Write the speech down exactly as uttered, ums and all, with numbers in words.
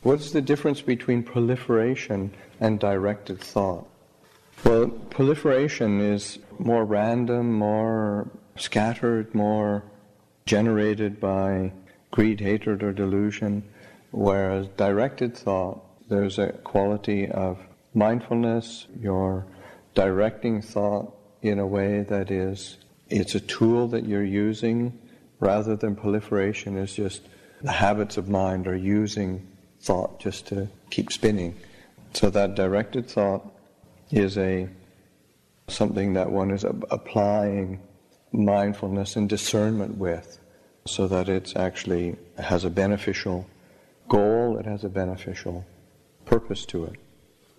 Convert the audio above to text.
What's the difference between proliferation and directed thought? Well, proliferation is more random, more scattered, more generated by greed, hatred, or delusion, whereas directed thought, there's a quality of mindfulness. You're directing thought in a way that is, it's a tool that you're using, rather than proliferation is just the habits of mind or using thought just to keep spinning. So that directed thought is a something that one is applying mindfulness and discernment with, so that it's actually has a beneficial goal, it has a beneficial purpose to it.